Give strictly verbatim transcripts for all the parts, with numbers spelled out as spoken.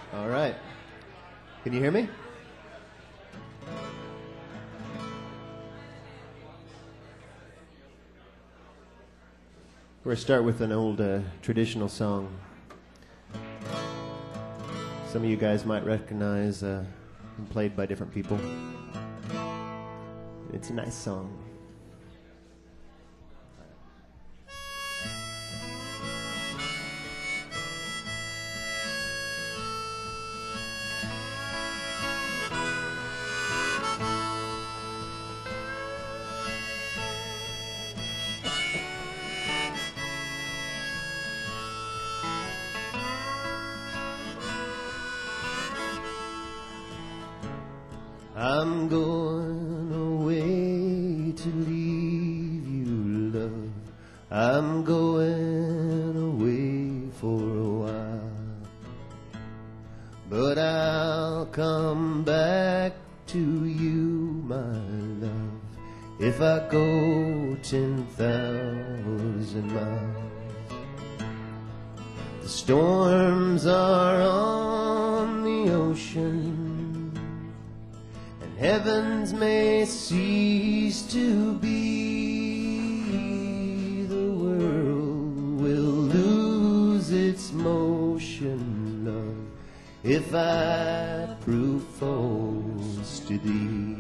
All right. Can you hear me? We're going to start with an old uh, traditional song. Some of you guys might recognize, uh, and played by different people. It's a nice song. I'm going away to leave you, love. I'm going away for a while, but I'll come back to you, my love, if I go ten thousand miles. The storms are on the ocean, heavens may cease to be. The world will lose its motion, love, if I prove false to thee.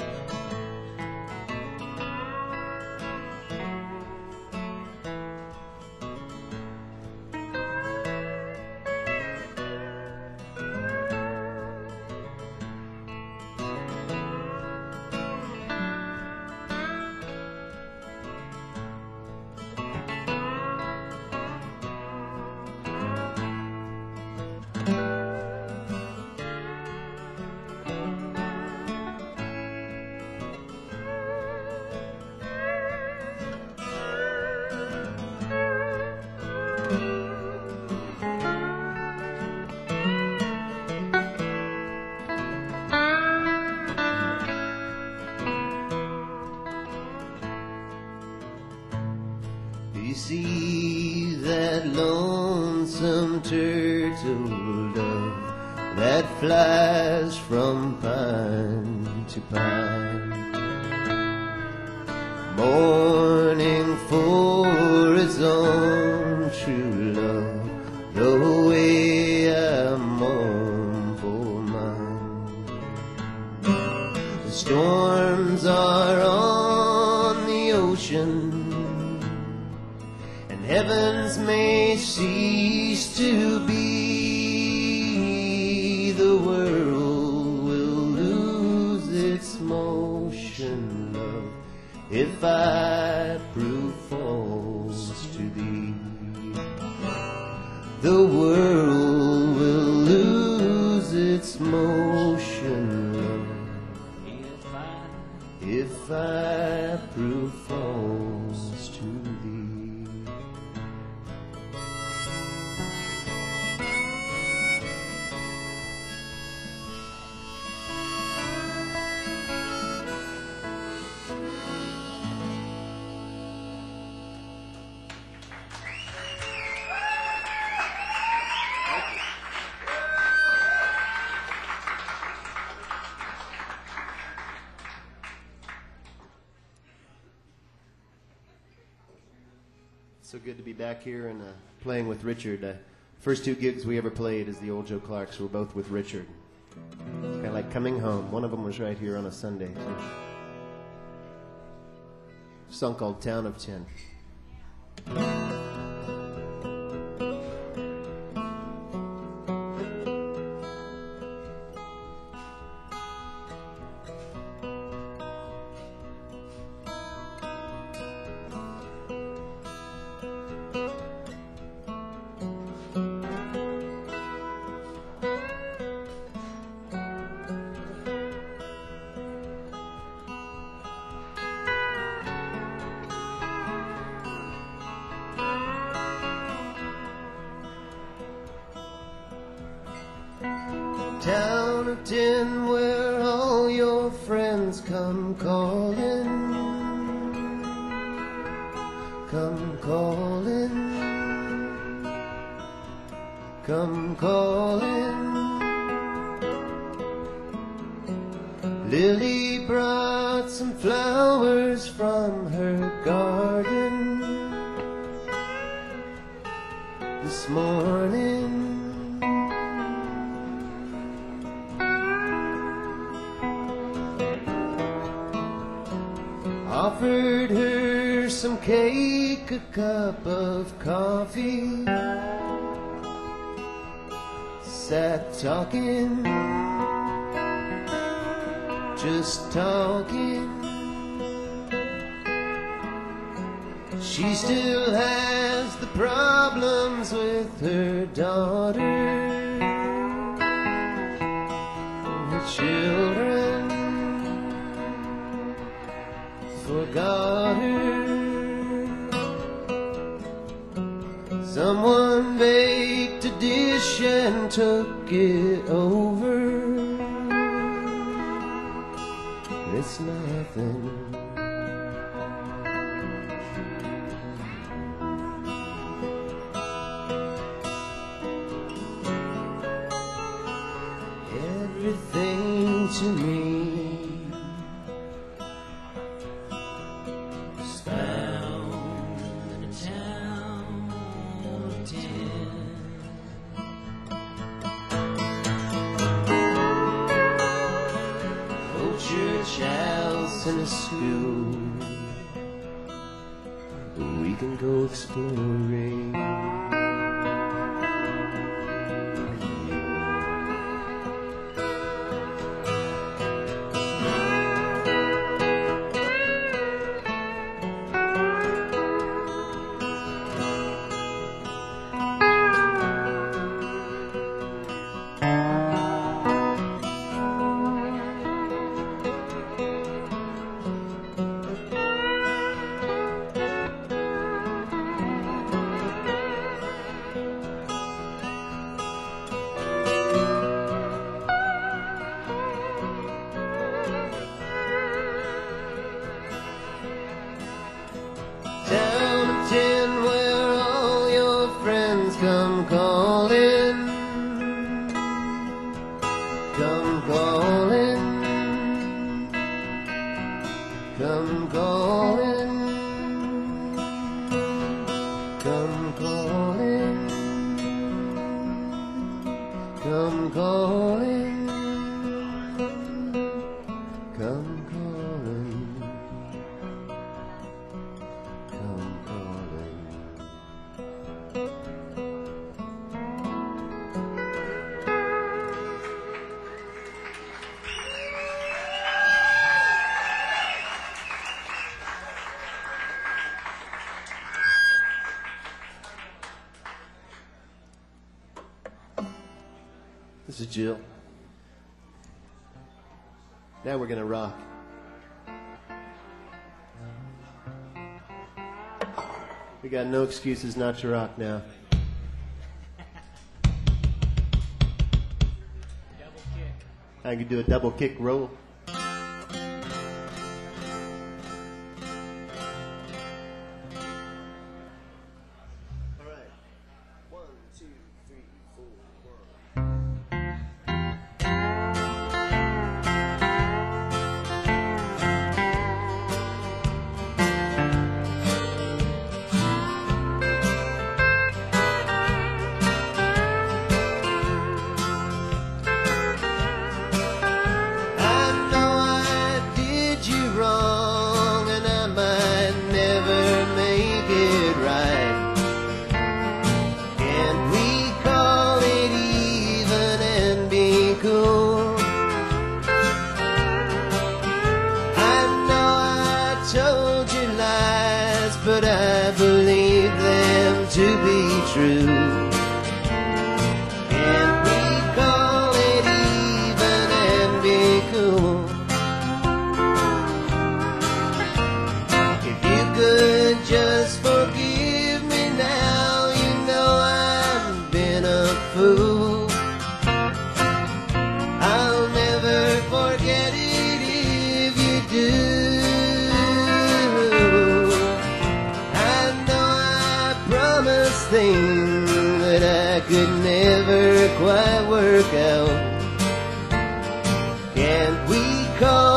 You see that lonesome turtle dove that flies from pine to pine, mourning for his own true love, the way I mourn for mine. The storms are on the ocean, heavens may cease to be. The world will lose its motion, love, if I prove false to thee. The world will lose its motion, love, if I prove false to thee. So good to be back here and uh, playing with Richard. Uh, first two gigs we ever played as the Old Joe Clarks were both with Richard. It's kind of like coming home. One of them was right here on a Sunday, too. A song called Town of Ten. Town of Ten, where all your friends come calling, come calling, come calling. Lily brought some flowers from her garden this morning. Offered her some cake, a cup of coffee. Sat talking, just talking. She still has the problems with her daughter, her children forgot her. Someone baked a dish and took it over. It's nothing. Everything to me is found in a town of ten. Oh, church house and a school, we can go exploring. Come calling, come calling, come calling, come calling, come calling, come calling, come calling. This is Jill. Now we're gonna rock. We got no excuses not to rock now. Double kick. I can do a double kick roll. All right. One, two, three, four, one. But I believe them to be true. Can't we call it even and be cool? If you could just forgive me now, you know I've been a fool. I'll never forget it if you do. Thing that I could never quite work out. Can't we call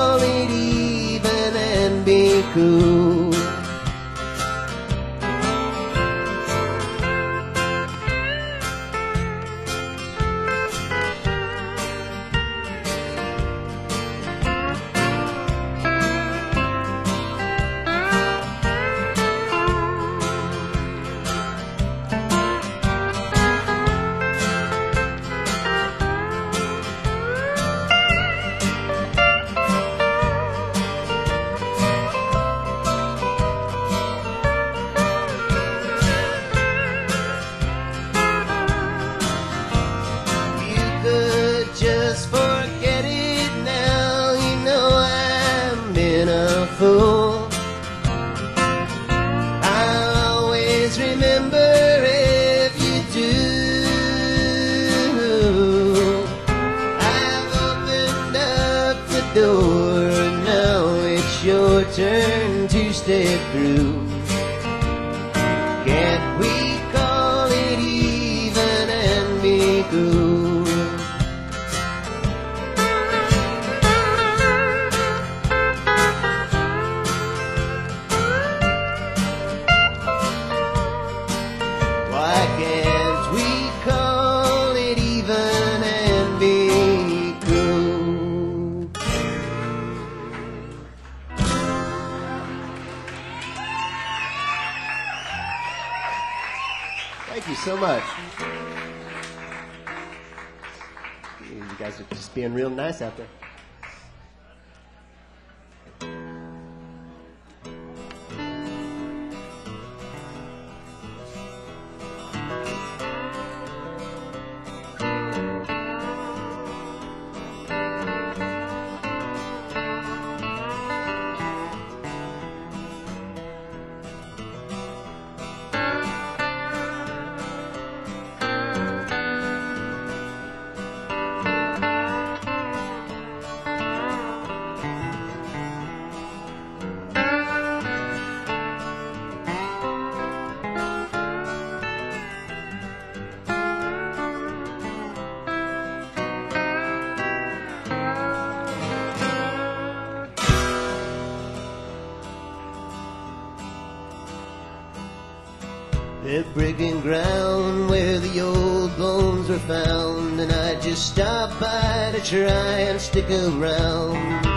turn to step through. Can't we call it even and be cool? Why can't we call it even and be cool? Thank you so much. You guys are just being real nice out there. The breaking ground where the old bones were found, and I just stopped by to try and stick around.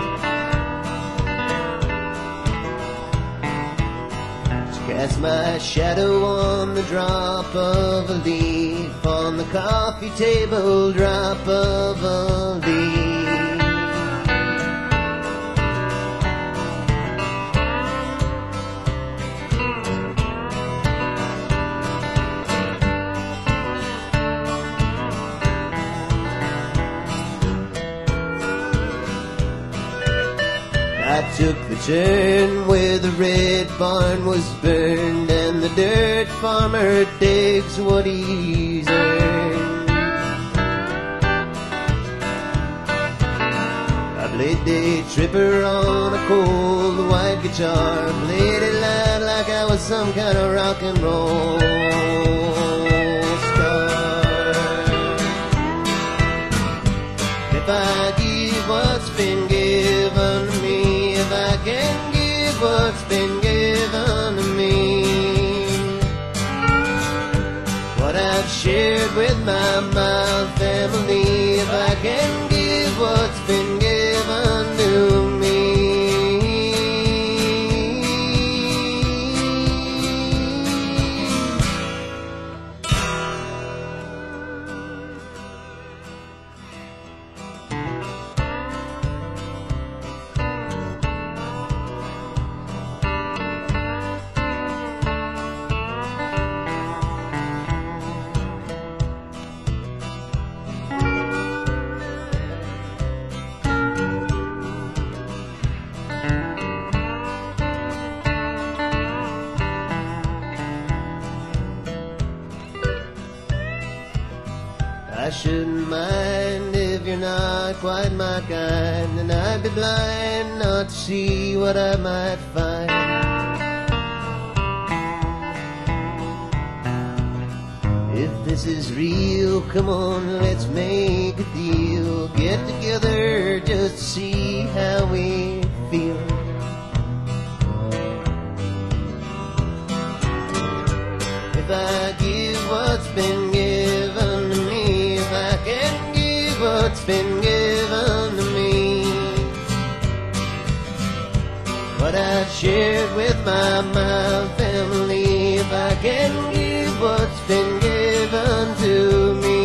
To cast my shadow on the drop of a leaf, on the coffee table drop of a leaf. I took the turn where the red barn was burned, and the dirt farmer digs what he's earned. I played day tripper on a cold white guitar, played it loud like I was some kind of rock and roll star. If I give what's been given to me, if I can give what's been given to me, what I've shared with my mild family, if I can give what's been given to me. I shouldn't mind if you're not quite my kind, and I'd be blind not to see what I might find. If this is real, come on, let's make a deal. Get together just to see how we feel. If I give what's been given to me, if I can give what's been given to me, what I've shared with my, my family, if I can give what's been given to me.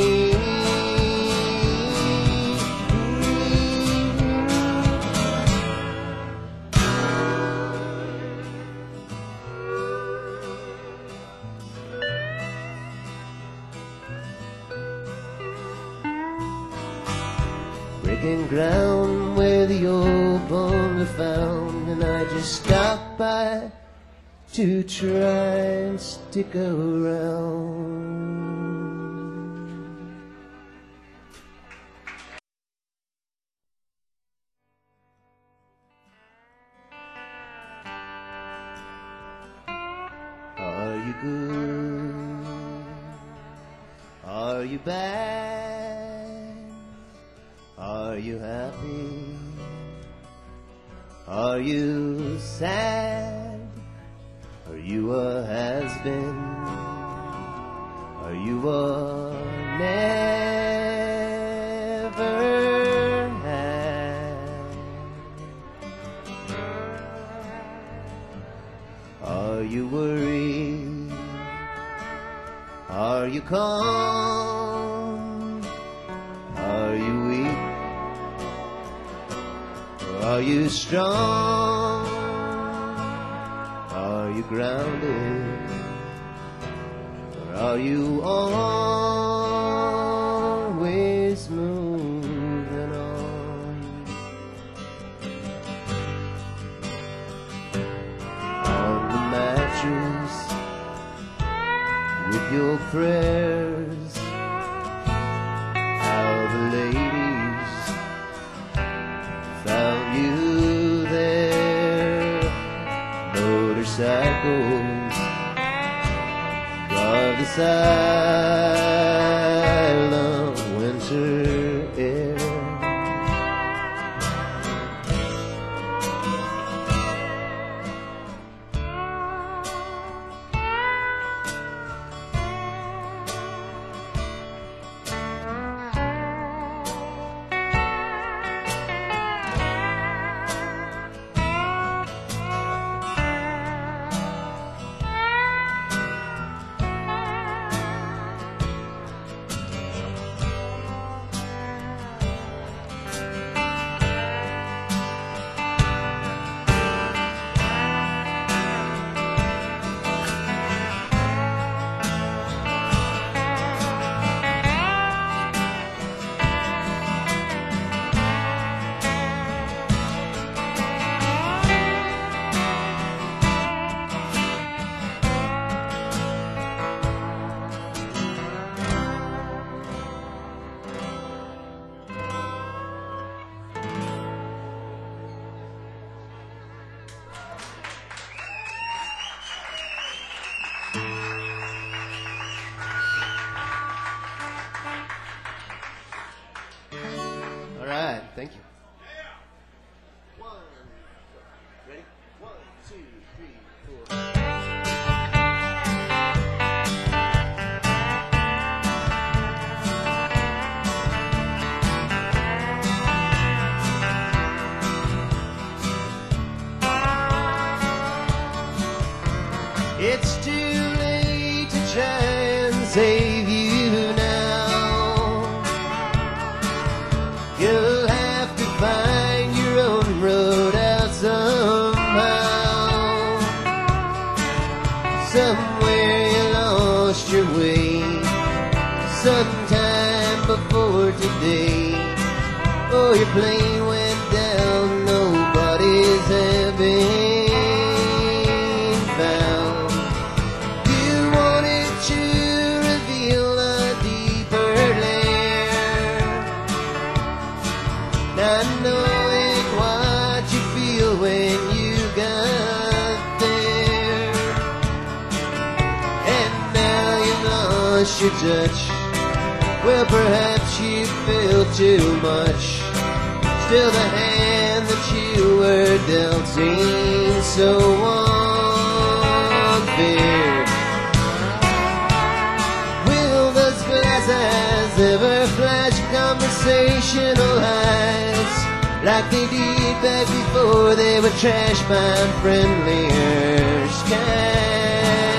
Breaking ground where the old bones are found, and I just stopped by to try and stick around. Are you bad? Are you happy? Are you sad? Are you a has-been? Are you a never had? Are you worried? Are you calm? Are you weak? Or are you strong? Are you grounded? Or are you always moving on? On the mattress with your prayers, how the ladies found you there. Motorcycles drive the silent winter air. All right, thank you. One, ready? One, two, three, four. It's too late to try and save you now. You'll have to find your own road out somehow. Somewhere you lost your way, sometime before today. Oh, your plane went down, nobody's having found. You wanted to reveal a deeper layer, not knowing what you feel when you got there. And now you've lost your touch. Well, perhaps you feel too much. Still the hand that you were dealt seems so unfair. Will those glass eyes ever flash conversational eyes like they did back before they were trashed by friendlier skies?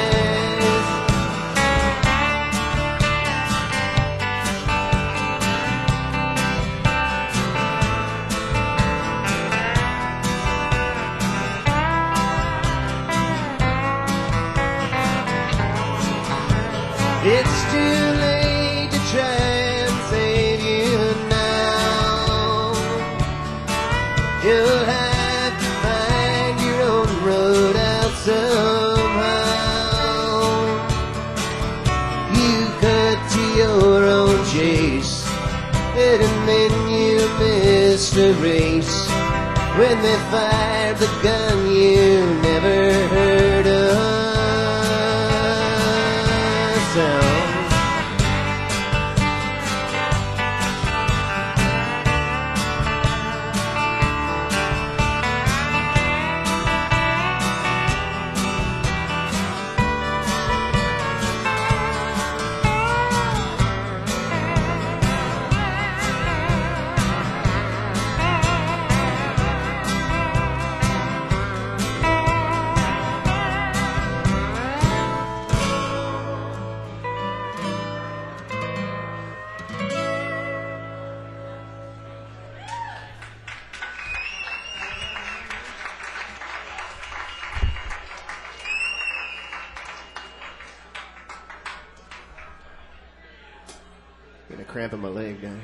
It's too late to try and save you now. You'll have to find your own road out somehow. You cut to your own chase, and then you missed a race. When they fired the gun you never heard of. Sound. Getting a cramp in my leg down here.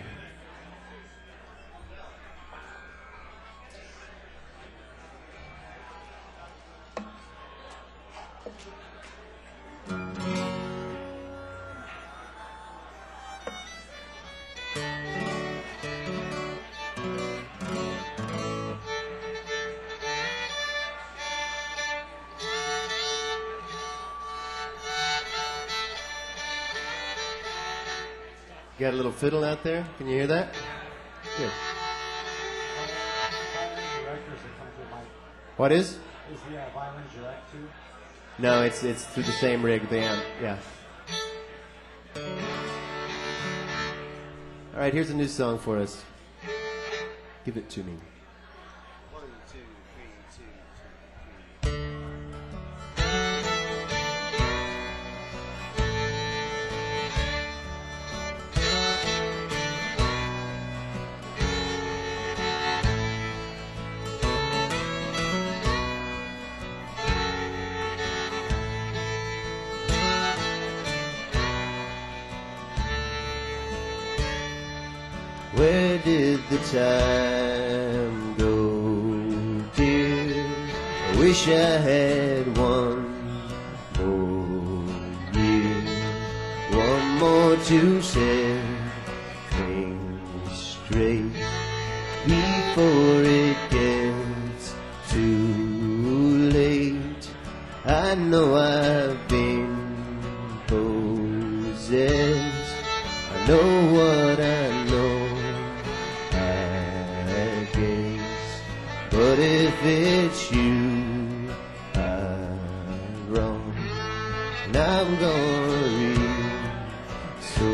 Got a little fiddle out there? Can you hear that? Good. What is? Is the uh, violin direct too? No, it's it's through the same rig, the amp. Yeah. All right, here's a new song for us. Give it to me. One, two, three, two, three. Where did the time go, dear? I wish I had one more year, one more to set things straight before it gets too late. I know I've been possessed. I know what I know. But if it's you I'm wrong, and I'm gonna read so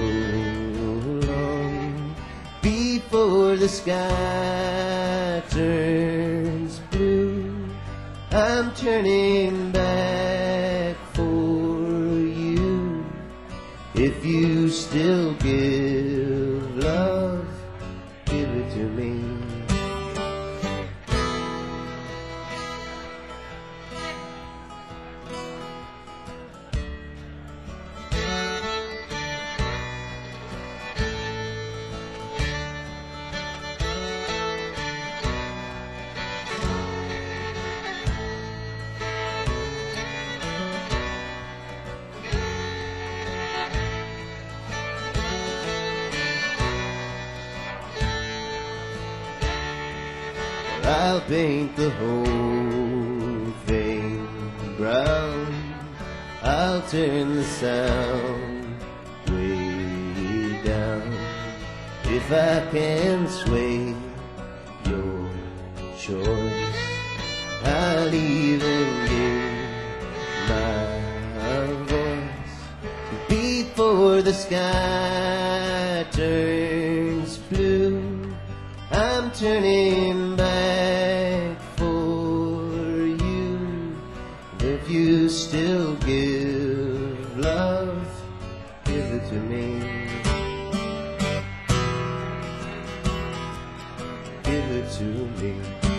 long before the sky turns blue. I'm turning back for you. If you still give love, give it to me. I'll paint the whole thing brown. I'll turn the sound way down. If I can sway your choice, I'll even give my voice before the sky turns blue. I'm turning back for you. If you still give love, give it to me. Give it to me.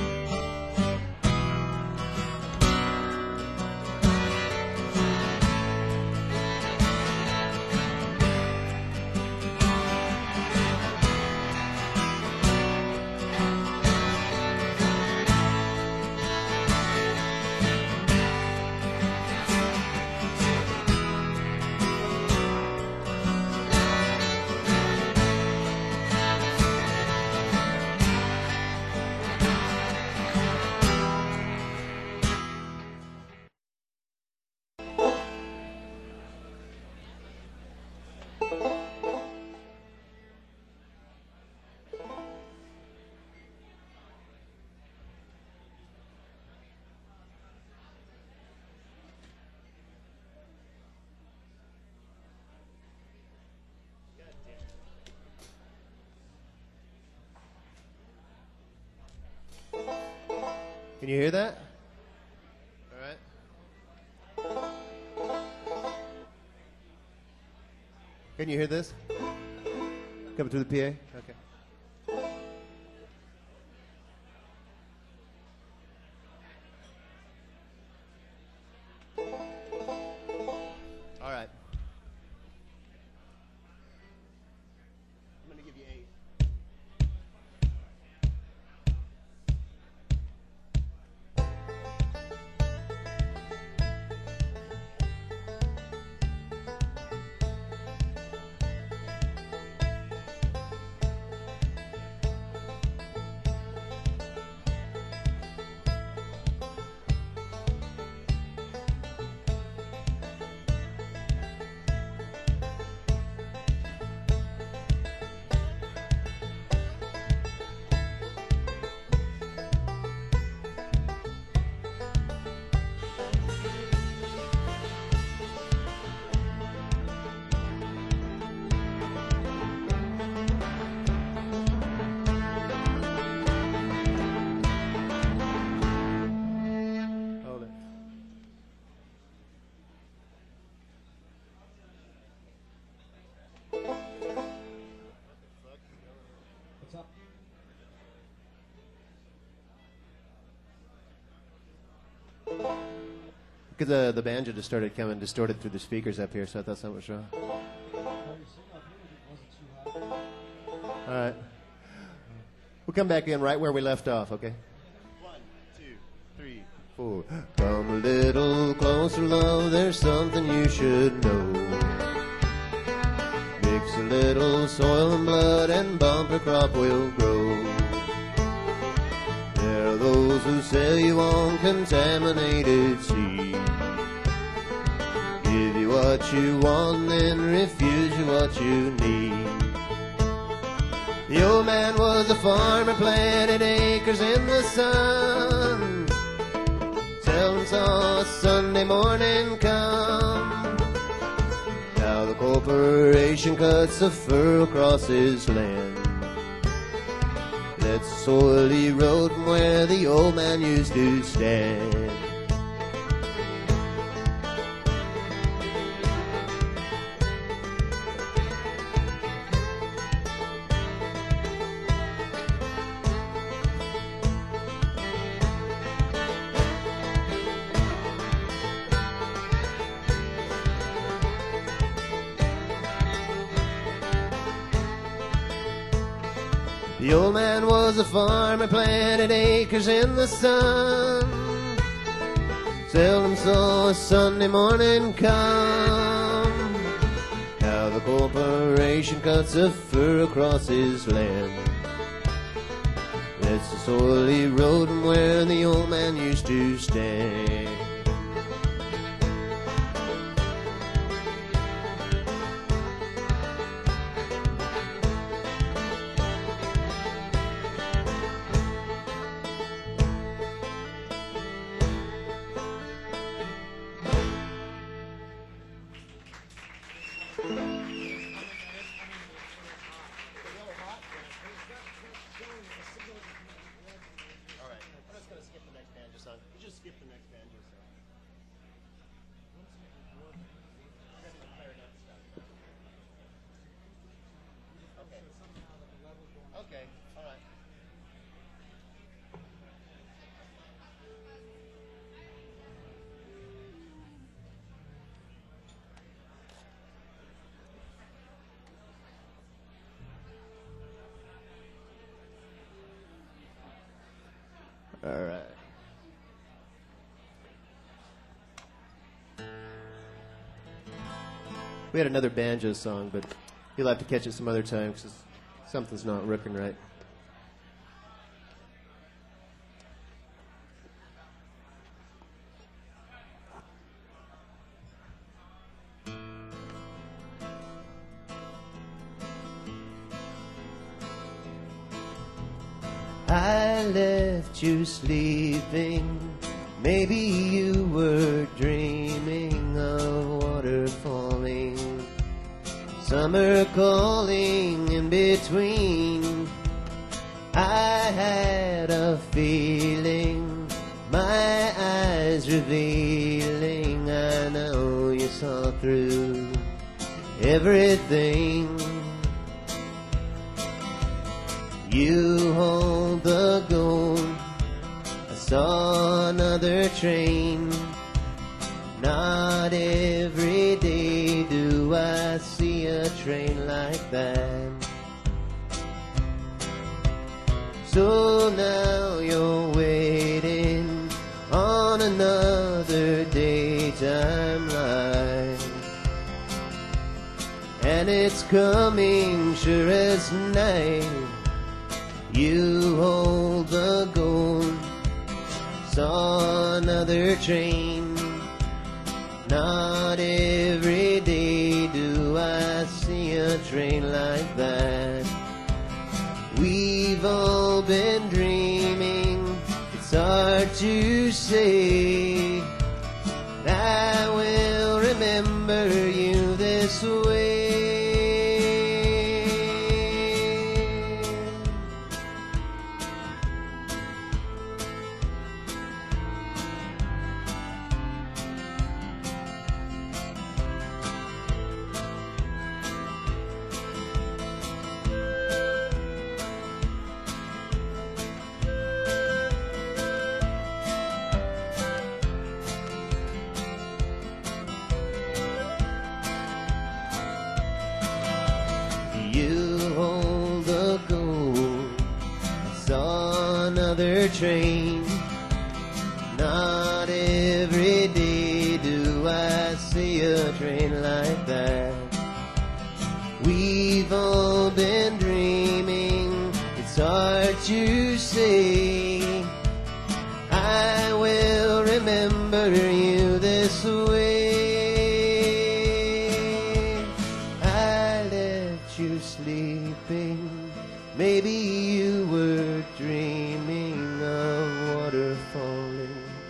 Can you hear that? All right. Can you hear this? Coming through the P A? Okay. All right. Because uh, the banjo just started coming distorted through the speakers up here, so I thought something was wrong. All right. We'll come back in right where we left off, okay? One, two, three, four. Come a little closer, love, there's something you should know. Mix a little soil and blood and bumper crop will grow. There are those who sell you on contaminated seed. Give you what you want, then refuse you what you need. The old man was a farmer, planted acres in the sun. Seldom saw a Sunday morning come. Now the corporation cuts a furrow across his land. Lets the soil erode from where the old man used to stand. The old man was a farmer, planted acres in the sun. Seldom saw a Sunday morning come. Now the corporation cuts a furrow across his land. Lets the soil erode from where the old man used to stand. Okay, all right. All right. We had another banjo song, but you'll have to catch it some other time because something's not ripping right. I left you sleeping. Maybe you were dreaming of water falling, summer calling in between. I had a feeling, my eyes revealing. I know you saw through everything. You hold the gold. I saw another train. Not every day do I see a train like that. So now you're waiting on another daytime light, and it's coming sure as night. You hold the gold. Saw another train. Not every day do I see a train like that. We've all been dreaming. It's hard to say. I will remember you this way. you hold the gold. I saw another train. Not every day do I see a train like that. We've all been dreaming, it's hard to say. I will remember you this way. I left you sleeping, maybe you were dreaming of water falling.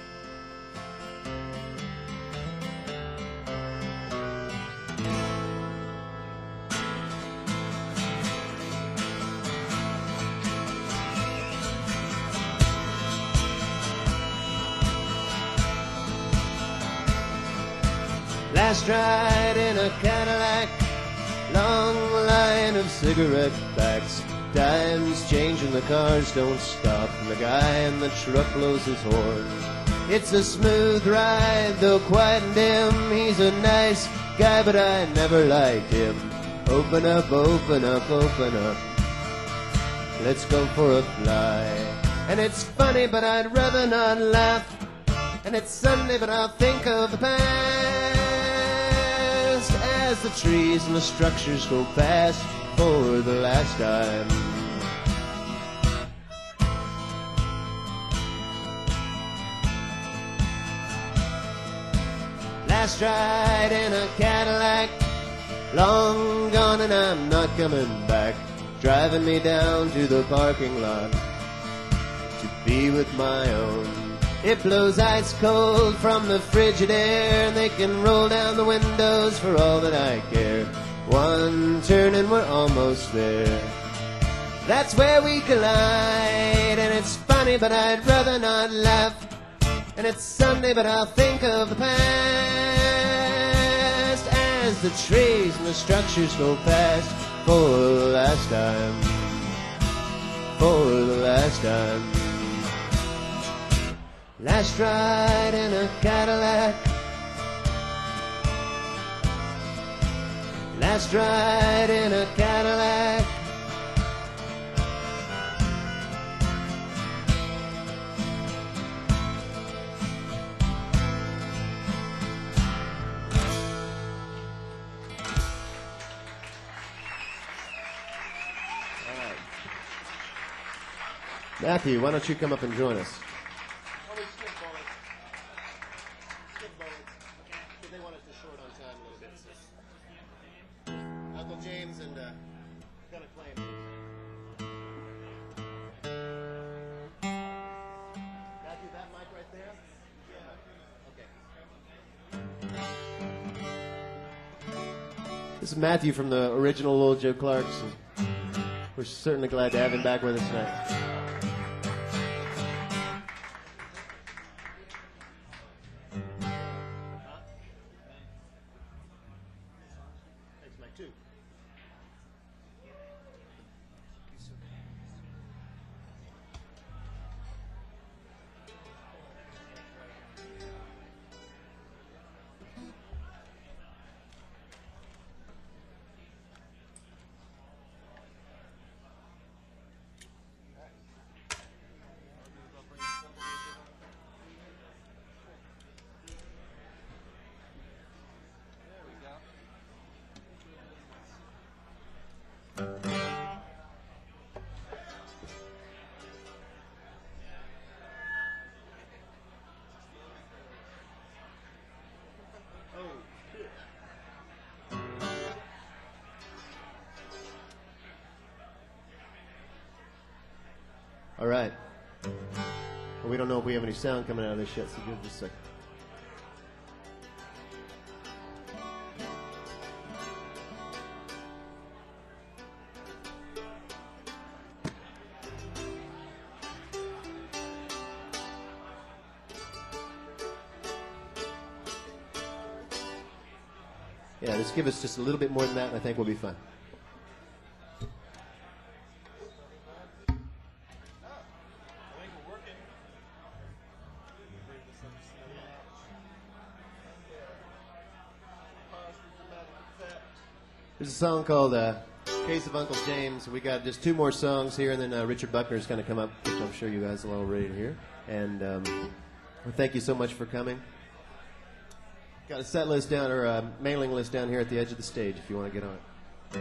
Last ride in a Cadillac, long line of cigarette packs. Times change and the cars don't stop, and the guy in the truck blows his horn. It's a smooth ride, though quiet and dim. He's a nice guy, but I never liked him. Open up, open up, open up. Let's go for a fly. And it's funny, but I'd rather not laugh. And it's Sunday, but I'll think of the past as the trees and the structures go past for the last time. Last ride in a Cadillac, long gone and I'm not coming back. Driving me down to the parking lot to be with my own. It blows ice cold from the frigid air, and they can roll down the windows for all that I care. One turn and we're almost there. That's where we collide, and it's funny, but I'd rather not laugh. And it's Sunday, but I'll think of the past as the trees and the structures go past for the last time, for the last time. Last ride in a Cadillac, last ride in a Cadillac. All right. Matthew, why don't you come up and join us? James and uh, gonna claim. Matthew, that mic right there? Yeah. Okay. This is Matthew from the original Little Joe Clarks. And we're certainly glad to have him back with us tonight. Thanks, Mike, too. All right. Well, we don't know if we have any sound coming out of this yet, so give us a second. Yeah, just give us just a little bit more than that, and I think we'll be fine. There's a song called uh, Case of Uncle James. We got just two more songs here, and then uh, Richard Buckner is going to come up, which I'm sure you guys are all ready to hear. And um, well, thank you so much for coming. Got a set list down, or a mailing list down here at the edge of the stage if you want to get on it.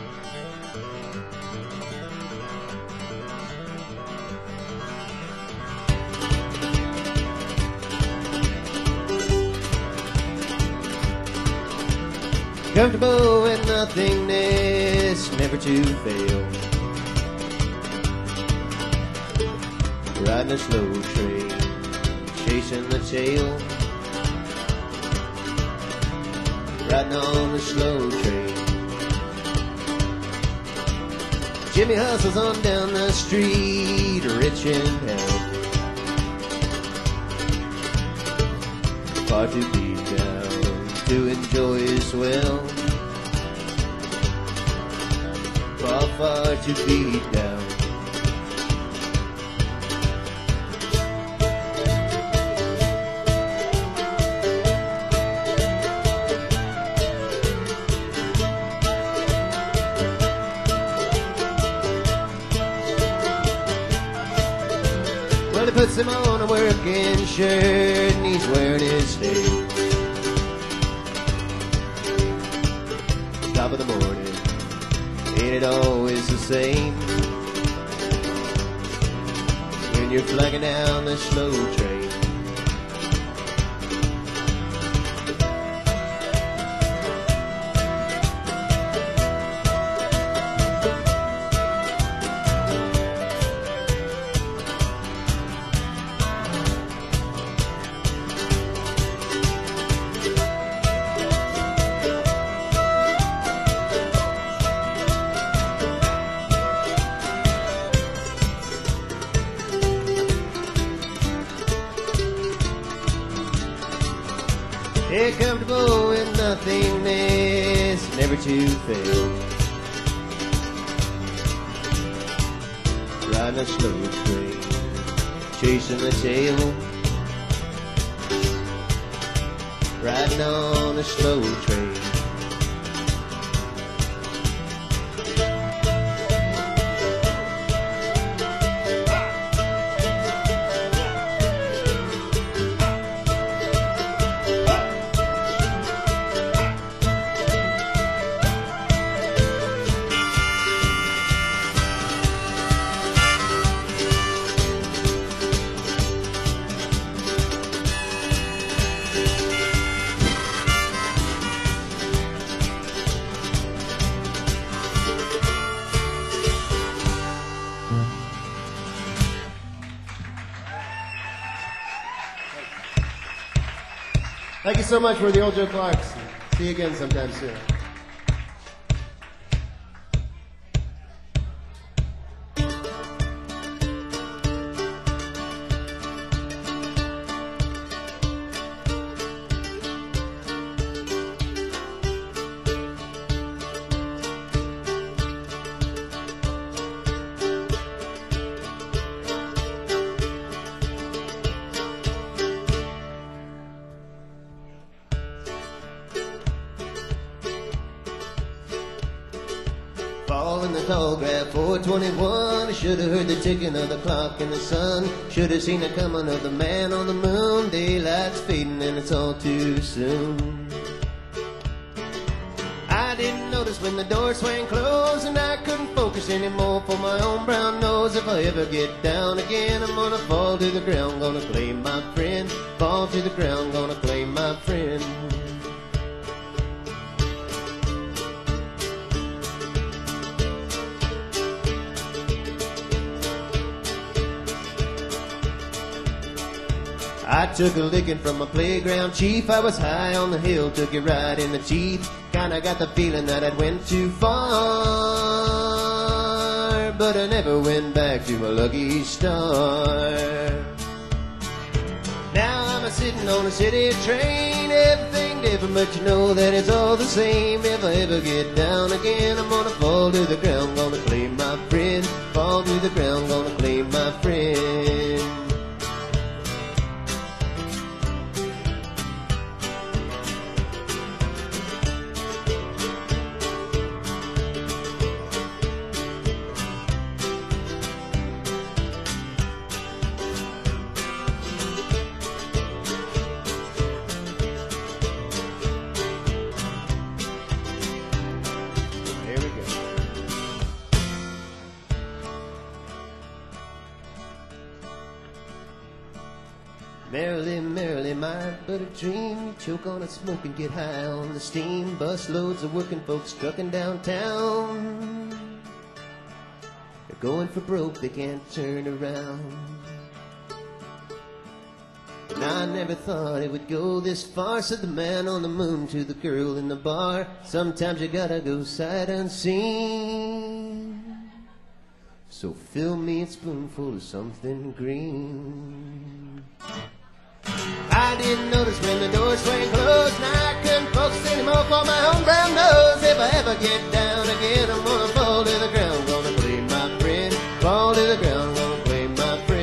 Comfortable with nothingness, never to fail. Riding a slow train, chasing the tail. Riding on the slow train. Jimmy hustles on down the street, rich in hell. Far too deep down to enjoy as well. Far, far too deep down. Well, he puts him on a working shirt and he's wearing his tail. Top of the morning, ain't it always the same? When you're flagging down the slow train. They're comfortable with nothingness, never to fail. Riding a slow train, chasing the tail. Riding on a slow train. Thank you so much. We're the Old Joe Clarks. See you again sometime soon. Fall in the tall grass, four twenty-one. I should have heard the ticking of the clock in the sun. Should have seen the coming of the man on the moon. Daylight's fading and it's all too soon. I didn't notice when the door swang closed, and I couldn't focus anymore for my own brown nose. If I ever get down again, I'm gonna fall to the ground, gonna claim my friend. Fall to the ground, gonna claim my friend. I took a licking from my playground chief. I was high on the hill, took it right in the teeth. Kinda got the feeling that I'd went too far, but I never went back to my lucky star. Now I'm a sitting on a city train, everything different, but you know that it's all the same. If I ever get down again, I'm gonna fall to the ground, gonna claim my friend. Fall to the ground, gonna claim my friend. Merrily, merrily, my but a dream. You choke on a smoke and get high on the steam. Bus loads of working folks trucking downtown. They're going for broke, they can't turn around. And I never thought it would go this far, said the man on the moon to the girl in the bar. Sometimes you gotta go sight unseen. So fill me a spoonful of something green. I didn't notice when the door swang closed, and I couldn't focus anymore for my own brown nose. If I ever get down again, I'm gonna fall to the ground, gonna blame my friend. Fall to the ground, gonna blame my friend.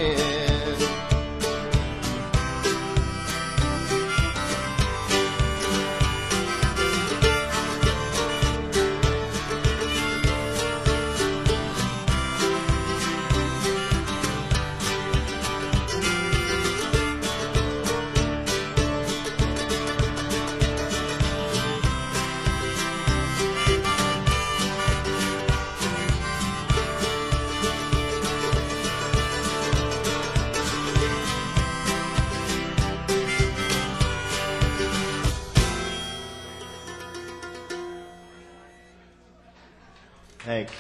Thanks.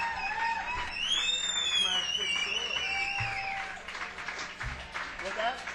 What's that?